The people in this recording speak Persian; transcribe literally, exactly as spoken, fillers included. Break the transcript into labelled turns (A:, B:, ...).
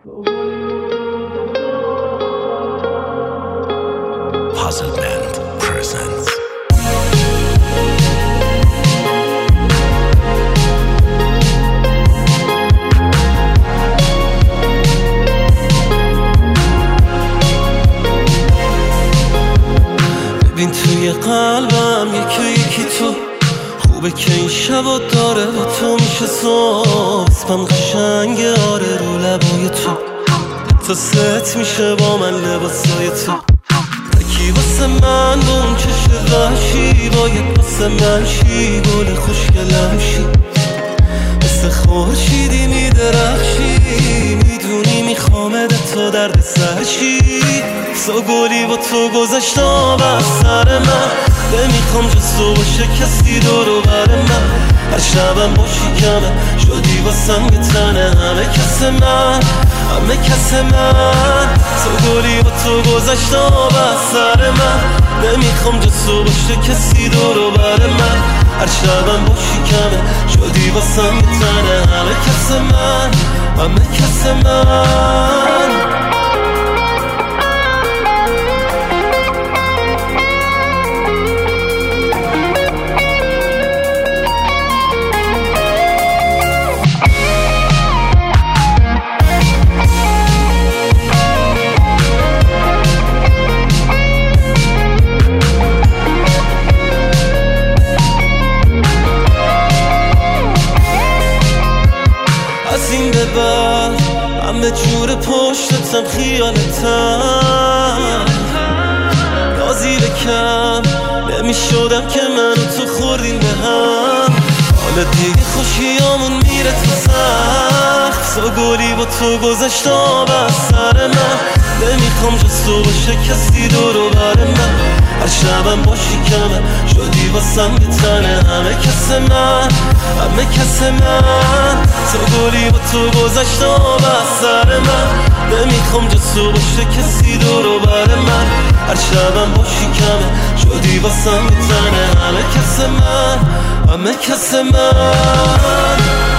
A: Puzzle Band presents. ببین توی قلبم یکی یکی تو خوبه که این شبا داره با تو میشه صبح اسمم قشنگه آره رو لبای تو تا ست میشه با من لباسای تو یکی واسه من با اون چشم وحشی باید واسه من شی گل خوشگلم شی مثل خورشیدی میدرخشی میدونی میخوامد تا درد سرشی سا گلی با تو گذشت آب از سر من نمیخوام جز تو باشه کسی دورو بر من هر شبم باشی کمه شدی واسم یه تنه همه کس من همه کس من سا گلی با تو گذشت آب از سر من نمیخوام جز تو باشه کسی دورو بر من هر شبم باشی کمه شدی واسم یه تنه همه کس من همه کس من از این به بعد همه جور پشتتم خیالتم نازی بکم نمی شدم که من و تو خوردیم به هم حالا دیگه خوشیامون میره تو سخت سا گلی با تو گذشت آب از سر من نمیخوام جز تو باشه کسی دورو بر من هر شبم باشی کمه شدی واسم یه تنه همه کس من همه کس من سا گلی با تو گذشت آب از سر من نمیخوام جز تو باشه کسی دورو بر من هر شبم باشی کمه شدی واسم یه تنه همه کس من همه کس من